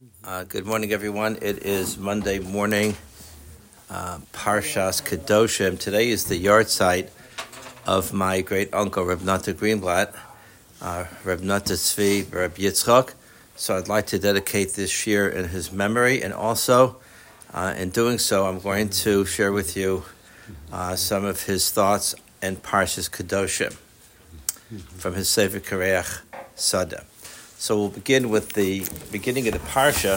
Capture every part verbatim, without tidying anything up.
Uh, good morning, everyone. It is Monday morning, uh, Parshas Kedoshim. Today is the yard site of my great uncle, Reb Nata Greenblatt, uh, Reb Nata Tzvi, Reb Yitzchak. So I'd like to dedicate this year in his memory, and also, uh, in doing so, I'm going to share with you uh, some of his thoughts in Parshas Kedoshim from his Sefer Kareach Sada. So we'll begin with the beginning of the parsha.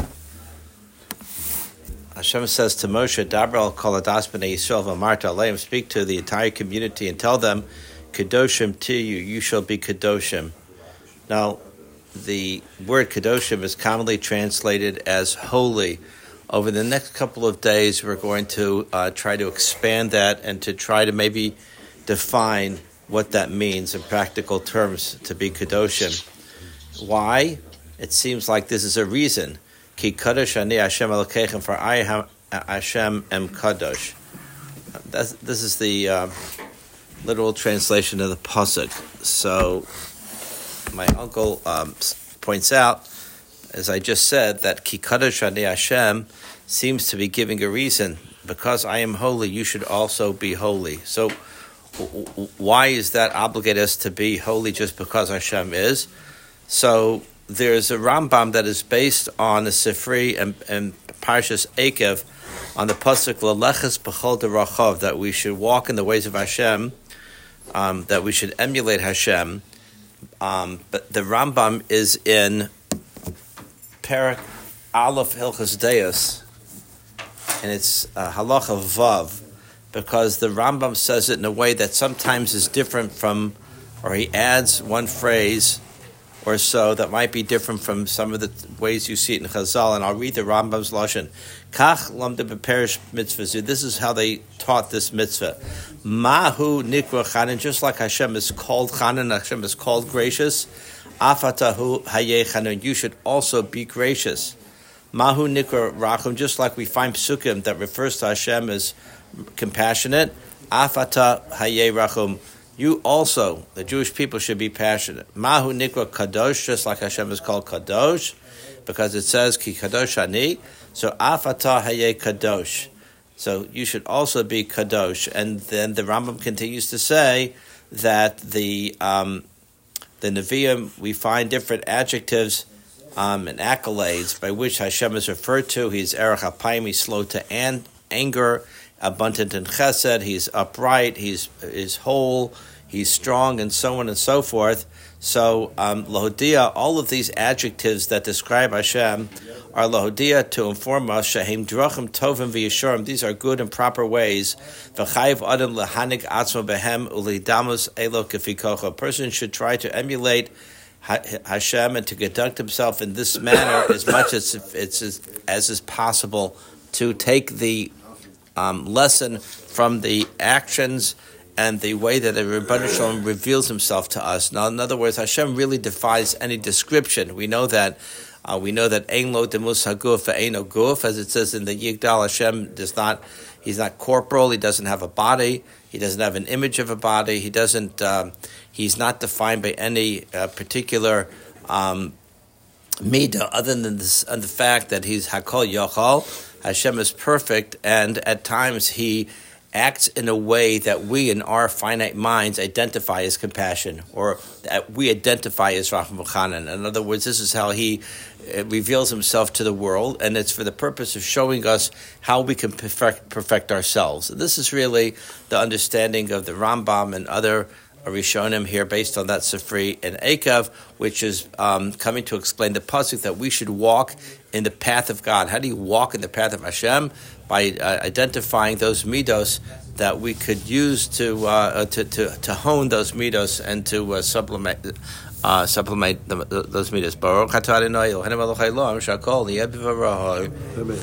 Hashem says to Moshe, "Dabra al kol hadas b'nei Yisrael v'amarta aleim." Speak to the entire community and tell them, "Kedoshim to you, you shall be kedoshim." Now, the word kedoshim is commonly translated as holy. Over the next couple of days, we're going to uh, try to expand that and to try to maybe define what that means in practical terms to be kedoshim. Why? It seems like this is a reason. Ki kadosh ani Hashem Elokeichem, for I Hashem am kadosh. That's, this is the uh, literal translation of the pasuk. So my uncle um, points out, as I just said, that Ki kadosh ani Hashem seems to be giving a reason. Because I am holy, you should also be holy. So w- w- why is that obligate us to be holy just because Hashem is? So there's a Rambam that is based on the Sifri and, and Parshas Ekev on the pasuk L'leches b'chol derachov, that we should walk in the ways of Hashem, um, that we should emulate Hashem. Um, but the Rambam is in Perek Aleph Hilchos Deos, and it's uh, Halacha Vav, because the Rambam says it in a way that sometimes is different from, or he adds one phrase or so that might be different from some of the ways you see it in Chazal, and I'll read the Rambam's Lashon. Kach lamda beperish mitzvah. This is how they taught this mitzvah. Mahu nikra chanan, just like Hashem is called chanan, Hashem is called gracious. Afatahu hayeh chanan, you should also be gracious. Mahu nikra rachum, just like we find psukim that refers to Hashem as compassionate. Afata hayeh rachum, you also, the Jewish people, should be passionate. Mahu nikra kadosh, just like Hashem is called kadosh, because it says ki kadosh ani. So afata hayeh kadosh. So you should also be kadosh. And then the Rambam continues to say that the um, the Nevi'im, we find different adjectives um, and accolades by which Hashem is referred to. He's erech apayim, he's slow to an- anger, abundant in chesed, he's upright, he's is whole, he's strong, and so on and so forth. So, um, Lahodia, all of these adjectives that describe Hashem are Lahodia to inform us, Shehem drachim tovim v'yishorim, these are good and proper ways. V'chayiv adam lehanig atzmo behem ulidamus elo kefikocha. A person should try to emulate Hashem and to conduct himself in this manner as much as it's as, as is possible, to take the Um, lesson from the actions and the way that the Rebbeinu Shalom reveals himself to us. Now, in other words, Hashem really defies any description. We know that uh, we know that Ein lo demus haguf ve'eino guf, as it says in the Yigdal. Hashem does not, he's not corporal. He doesn't have a body. He doesn't have an image of a body. He doesn't. Um, he's not defined by any uh, particular um, midah, other than this, and the fact that he's hakol yochal. Hashem is perfect, and at times he acts in a way that we in our finite minds identify as compassion, or that we identify as Racham v'chanan. In other words, this is how he reveals himself to the world, and it's for the purpose of showing us how we can perfect, perfect ourselves. And this is really the understanding of the Rambam and other Rishonim here, based on that Sifri and Ekev, which is um, coming to explain the pasuk that we should walk in the path of God. How do you walk in the path of Hashem? By uh, identifying those midos that we could use to uh, to, to to hone those midos and to uh, supplement uh, supplement the, the, those midos. Baruch atah Adonai Eloheinu melech haolam shakol yeh b'varaho. Amen.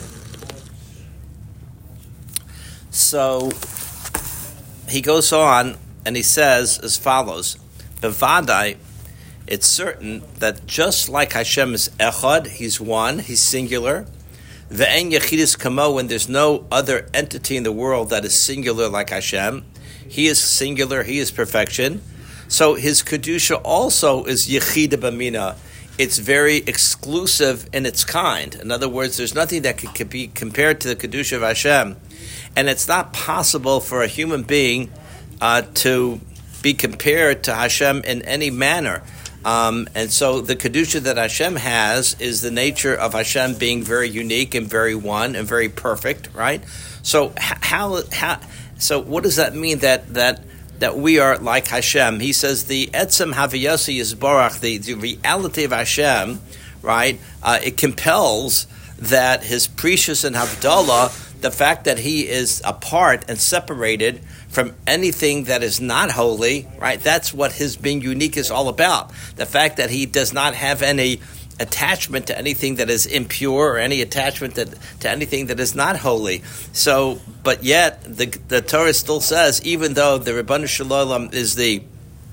So he goes on. And he says as follows: Bevadai, it's certain that just like Hashem is echad, he's one, he's singular. Ve'en yechidus kamo, when there's no other entity in the world that is singular like Hashem, he is singular, he is perfection. So his kedusha also is yechida b'mina. it's very exclusive in its kind. In other words, there's nothing that could, could be compared to the Kedusha of Hashem. And it's not possible for a human being uh, to be compared to Hashem in any manner. Um, and so the Kedusha that Hashem has is the nature of Hashem being very unique and very one and very perfect, right? So how, how so what does that mean that that that we are like Hashem? He says the Etzem Haviyasi Yisborach, the, the reality of Hashem, right? Uh, it compels that his precious and Havdalah, the fact that he is apart and separated from anything that is not holy, right? That's what his being unique is all about. The fact that he does not have any attachment to anything that is impure or any attachment that, to anything that is not holy. So, but yet the the Torah still says, even though the Ribbon Shalom is the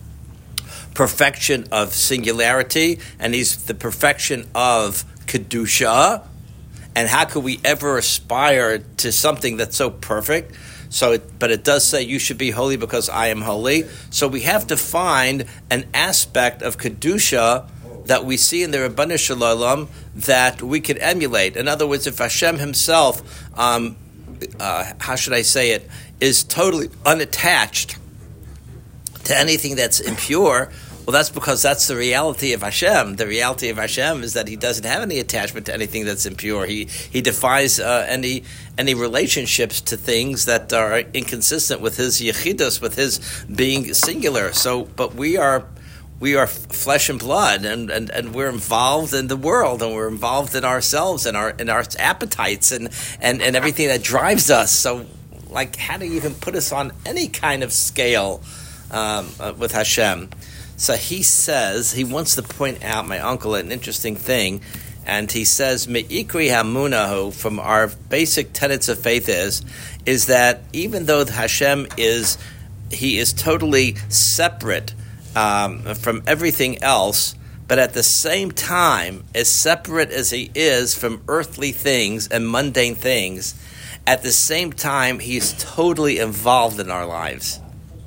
perfection of singularity and he's the perfection of Kedusha, and how could we ever aspire to something that's so perfect? So, it, but it does say you should be holy because I am holy. So we have to find an aspect of Kedusha that we see in the Ribbon Shalom that we could emulate. In other words, if Hashem himself, um, uh, how should I say it, is totally unattached to anything that's impure, well, that's because that's the reality of Hashem. The reality of Hashem is that he doesn't have any attachment to anything that's impure. He he defies uh, any any relationships to things that are inconsistent with his yechidus, with his being singular. So, but we are we are flesh and blood, and, and, and we're involved in the world, and we're involved in ourselves and our in our appetites and, and, and everything that drives us. So, like, how do you even put us on any kind of scale um, uh, with Hashem? So he says, he wants to point out, my uncle, an interesting thing, and he says, Me'ikri hamunahu, from our basic tenets of faith is, is that even though Hashem is, he is totally separate um, from everything else, but at the same time, as separate as he is from earthly things and mundane things, at the same time, he is totally involved in our lives.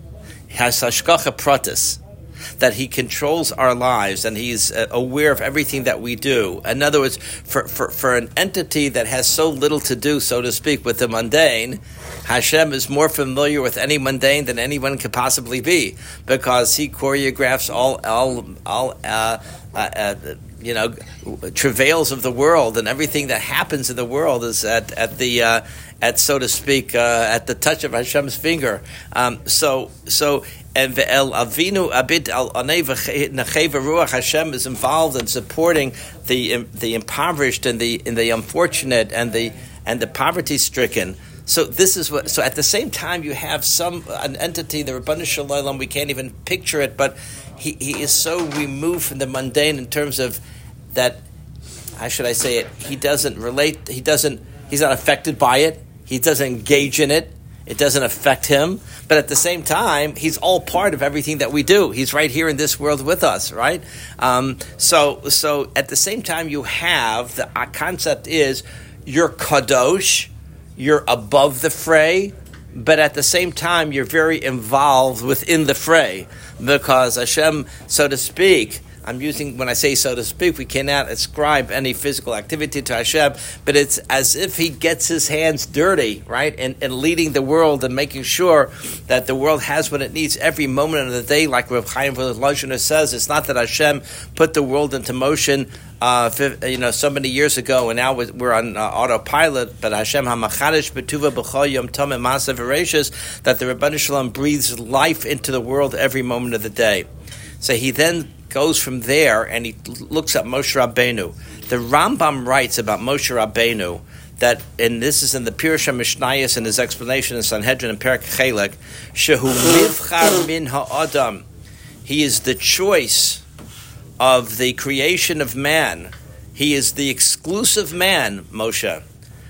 He has hashgacha pratis, that he controls our lives and he's uh, aware of everything that we do. In other words, for, for, for an entity that has so little to do, so to speak, with the mundane, Hashem is more familiar with any mundane than anyone could possibly be, because he choreographs all, all, all uh, uh, uh, you know, travails of the world, and everything that happens in the world is at, at the, uh, at so to speak, uh, at the touch of Hashem's finger. Um, so, so. And Ve'el Avinu Abid Al Anei V'Necheva Ruach, Hashem is involved in supporting the the impoverished and the in the unfortunate and the and the poverty stricken. So this is what. So at the same time, you have some an entity, the Ribbon Shalom. We can't even picture it, but he he is so removed from the mundane in terms of that. How should I say it? He doesn't relate. He doesn't. He's not affected by it. He doesn't engage in it. It doesn't affect him, but at the same time, he's all part of everything that we do. He's right here in this world with us, right? Um, so, so at the same time, you have the uh, concept is you're kadosh, you're above the fray, but at the same time, you're very involved within the fray, because Hashem, so to speak, I'm using, when I say so to speak, we cannot ascribe any physical activity to Hashem, but it's as if he gets his hands dirty, right, and, and leading the world and making sure that the world has what it needs every moment of the day, like Rav Chaim Volozhiner says. It's not that Hashem put the world into motion Uh, you know, so many years ago, and now we're on uh, autopilot. But Hashem Hamachadish Betuva B'chol Yom Tom Masav Veracious, that the Ribbon Shalom breathes life into the world every moment of the day. So he then goes from there and he looks at Moshe Rabbeinu. The Rambam writes about Moshe Rabbeinu that, and this is in the Pirush HaMishnayos in his explanation in Sanhedrin and Perek Chelek, Shehu Mivchar Min Ha'adam. He is the choice of the creation of man. He is the exclusive man, Moshe.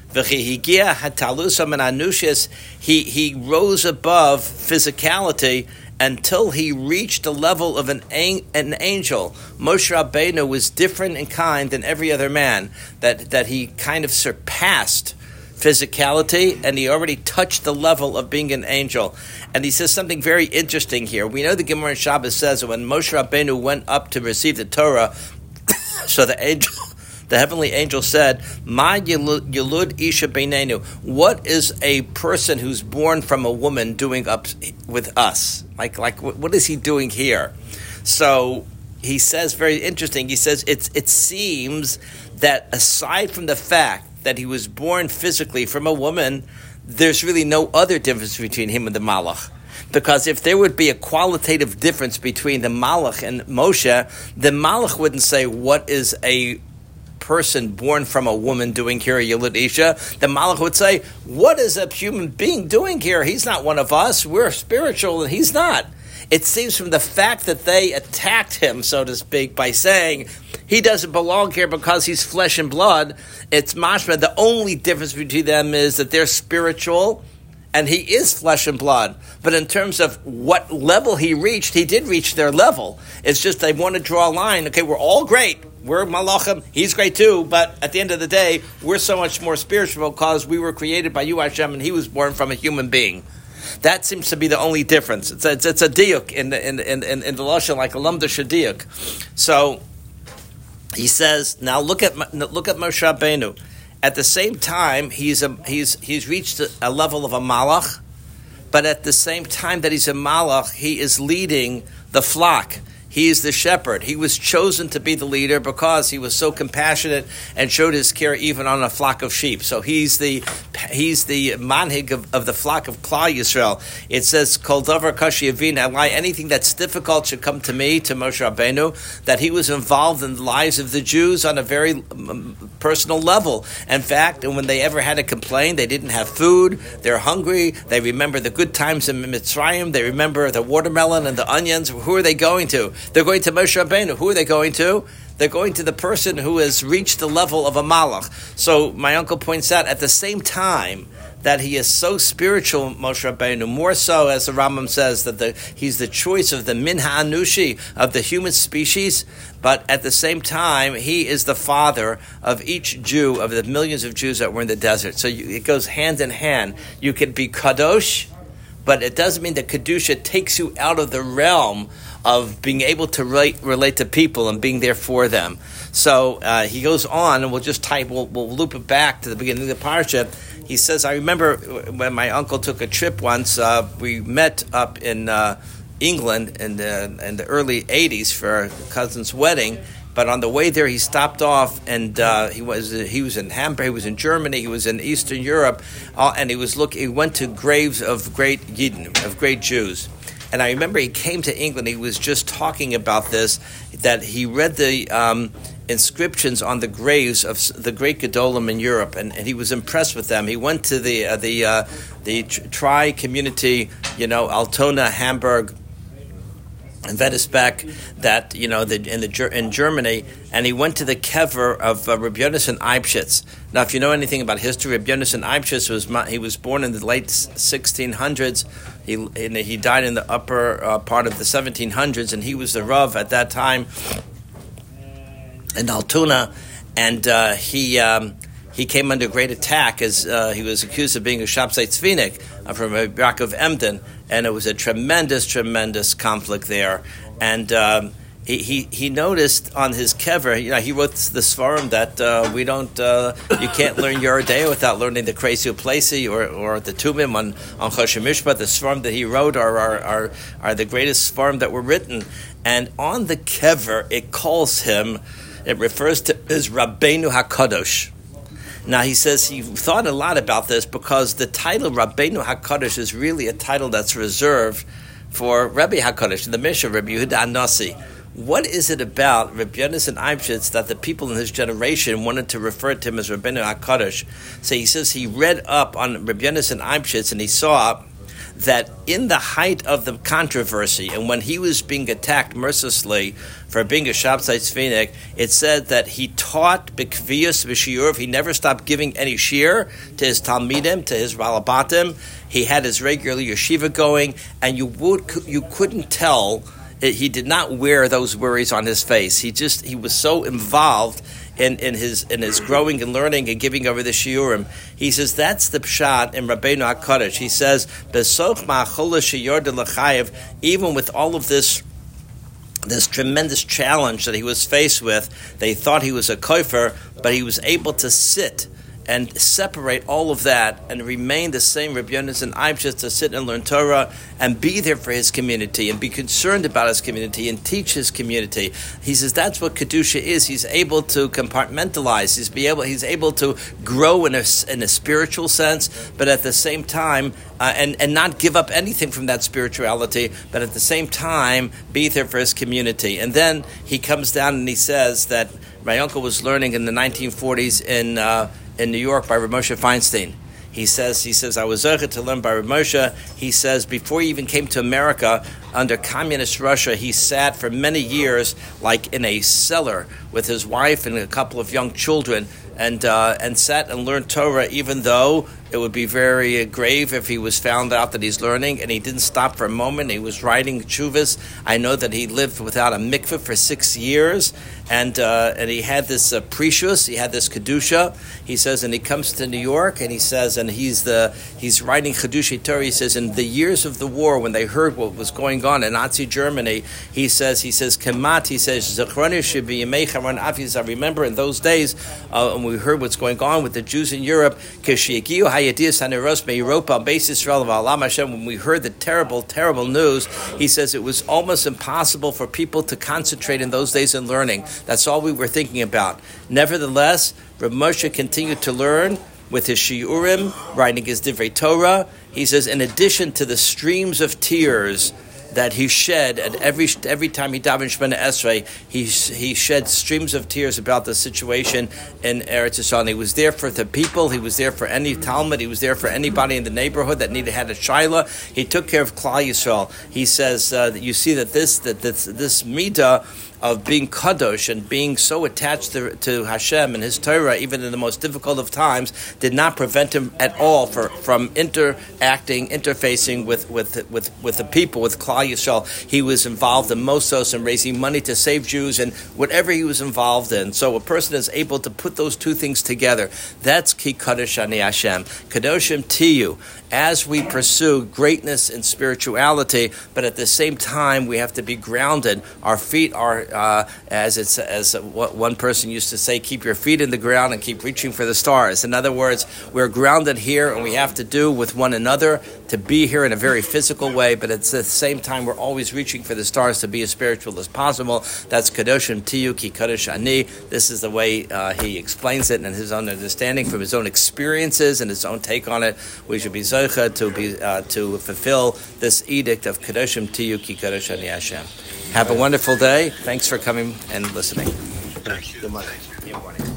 He he rose above physicality until he reached the level of an an angel. Moshe Rabbeinu was different in kind than every other man, that, that he kind of surpassed physicality, and he already touched the level of being an angel. And he says something very interesting here. We know the Gemara in Shabbos says that when Moshe Rabbeinu went up to receive the Torah, So the angel, the heavenly angel said, "Ma yilud isha beinenu." What is a person who's born from a woman doing up with us? Like, like, what is he doing here? So he says, very interesting. He says, it's it seems that aside from the fact that he was born physically from a woman, there's really no other difference between him and the Malach. Because if there would be a qualitative difference between the Malach and Moshe, the Malach wouldn't say, what is a person born from a woman doing here, Yilud Isha? The Malach would say, what is a human being doing here? He's not one of us. We're spiritual and he's not. It seems from the fact that they attacked him, so to speak, by saying he doesn't belong here because he's flesh and blood, it's mashma. The only difference between them is that they're spiritual and he is flesh and blood. But in terms of what level he reached, he did reach their level. It's just they want to draw a line. Okay, we're all great. We're malachim. He's great too. But at the end of the day, we're so much more spiritual because we were created by you, Hashem, and he was born from a human being. That seems to be the only difference. It's a, it's, it's a diuk in the in in in, in the lashon, like a lamda shadiuk. So he says, now look at look at Moshe Rabbeinu. At the same time, he's a, he's he's reached a, a level of a malach, but at the same time that he's a malach, he is leading the flock. He is the shepherd. He was chosen to be the leader because he was so compassionate and showed his care even on a flock of sheep. So he's the he's the manhig of, of the flock of Klal Yisrael. It says, Kol davar kashi yavin, anything that's difficult should come to me, to Moshe Rabbeinu, that he was involved in the lives of the Jews on a very um, personal level. In fact, when they ever had to complain, they didn't have food, they're hungry, they remember the good times in Mitzrayim, they remember the watermelon and the onions. Who are they going to? They're going to Moshe Rabbeinu. Who are they going to? They're going to the person who has reached the level of a malach. So my uncle points out, at the same time that he is so spiritual, Moshe Rabbeinu, more so, as the Rambam says, that the, he's the choice of the min ha'anushi, of the human species, but at the same time, he is the father of each Jew, of the millions of Jews that were in the desert. So you, it goes hand in hand. You can be kadosh, but it doesn't mean that Kedusha takes you out of the realm of being able to relate, relate to people and being there for them. So uh, he goes on, and we'll just type, we'll, we'll loop it back to the beginning of the parsha. He says, I remember when my uncle took a trip once, uh, we met up in uh, England in the, in the early eighties for a cousin's wedding. But on the way there, he stopped off, and uh, he was he was in Hamburg, he was in Germany, he was in Eastern Europe, uh, and he was look. He went to graves of great Yidden, of great Jews. And I remember he came to England. He was just talking about this, that he read the um, inscriptions on the graves of the great Gedolim in Europe, and, and he was impressed with them. He went to the uh, the uh, the tri community, you know, Altona, Hamburg, and Vedesbeck, that, you know, the, in the in Germany, and he went to the kever of uh, Rabbi Yonasan Eibschitz. Now, if you know anything about history, Rabbi Yonasan Eibschitz was he was born in the late sixteen hundreds. He and he died in the upper uh, part of the seventeen hundreds, and he was the Rav at that time in Altona, and uh, he. Um, He came under great attack as uh, he was accused of being a Shabtai Tzvinik uh, from Yaakov Emden, and it was a tremendous, tremendous conflict there. And um, he, he he noticed on his kever, you know, he wrote the svarim that uh, we don't, uh, you can't learn Yoreh De'ah without learning the Kreisi Uplesi or or the Tumim on on Choshen Mishpat. The svarim that he wrote are are are, are the greatest svarim that were written. And on the kever, it calls him, it refers to as Rabbeinu HaKadosh. Now, he says he thought a lot about this because the title Rabbeinu HaKadosh is really a title that's reserved for Rebbe HaKadosh, the Mishnah, Rabbi Yehuda Anasi. What is it about Rabbi Yonasan Eibschitz that the people in his generation wanted to refer to him as Rabbeinu HaKadosh? So he says he read up on Rabbi Yonasan Eibschitz, and he saw that in the height of the controversy, and when he was being attacked mercilessly for being a Shabtai Tzvinik, it said that he taught b'kviyus v'shiur. He never stopped giving any shiur to his talmidim, to his ralabatim. He had his regular yeshiva going, and you would you couldn't tell. He did not wear those worries on his face. He just he was so involved in, in his in his growing and learning and giving over the shiurim. He says that's the pshat in Rabbeinu HaKadosh. He says, "Besoch ma'achol shiur de l'chayev." Even with all of this this tremendous challenge that he was faced with. They thought he was a kofer, but he was able to sit and separate all of that and remain the same Rabbi Yonasan Eibshitz, to sit and learn Torah and be there for his community and be concerned about his community and teach his community. He says that's what Kedusha is. He's able to compartmentalize. He's be able. He's able to grow in a in a spiritual sense, but at the same time, uh, and and not give up anything from that spirituality, but at the same time be there for his community. And then he comes down and he says that my uncle was learning in the nineteen forties in. Uh, in New York by Rav Moshe Feinstein. He says, he says, I was zeichet to learn by Rav Moshe. He says, before he even came to America, under communist Russia, he sat for many years like in a cellar with his wife and a couple of young children, and uh, and sat and learned Torah, even though it would be very grave if he was found out that he's learning. And he didn't stop for a moment. He was writing tshuvas. I know that he lived without a mikveh for six years, and uh, and he had this uh, precious, he had this kedusha. He says, and he comes to New York, and he says, and he's the he's writing Chedushi Torah. He says, in the years of the war, when they heard what was going on in Nazi Germany, he says, he says, Kemat, he says, Zechroni should be Yemei Charon Aviz. I remember in those days, uh, when we heard what's going on with the Jews in Europe, Keshiyagiu Hayadiyas Haneros Me'Europa, Beis Yisrael V'Alam Hashem. When we heard the terrible, terrible news, he says it was almost impossible for people to concentrate in those days in learning. That's all we were thinking about. Nevertheless, Rav Moshe continued to learn with his shiurim, writing his divrei Torah. He says, in addition to the streams of tears that he shed, and every every time he davened Shemona Esrei, he he shed streams of tears about the situation in Eretz Yisrael. He was there for the people. He was there for any Talmud. He was there for anybody in the neighborhood that needed had a shaila. He took care of Klal Yisrael. He says uh, that you see that this that this this midah of being kadosh and being so attached to, to Hashem and His Torah, even in the most difficult of times, did not prevent him at all for, from interacting, interfacing with with with, with the people, with Klal Yisrael. He was involved in Mosos and raising money to save Jews and whatever he was involved in. So a person is able to put those two things together. That's Ki Kadosh Ani Hashem. Kadoshim Tiyu. As we pursue greatness in spirituality, but at the same time we have to be grounded. Our feet are, uh, as it's as what one person used to say, keep your feet in the ground and keep reaching for the stars. In other words, we're grounded here, and we have to do with one another to be here in a very physical way. But at the same time, we're always reaching for the stars to be as spiritual as possible. That's Kadoshim Tiyu Ki Kadosh Ani. This is the way uh, he explains it in his own understanding, from his own experiences and his own take on it. We should be to be uh, to fulfill this edict of Kadoshim Tiyu Ki Kadosh Ani Hashem. Have a wonderful day. Thanks for coming and listening. Thank you. Good morning. Good morning.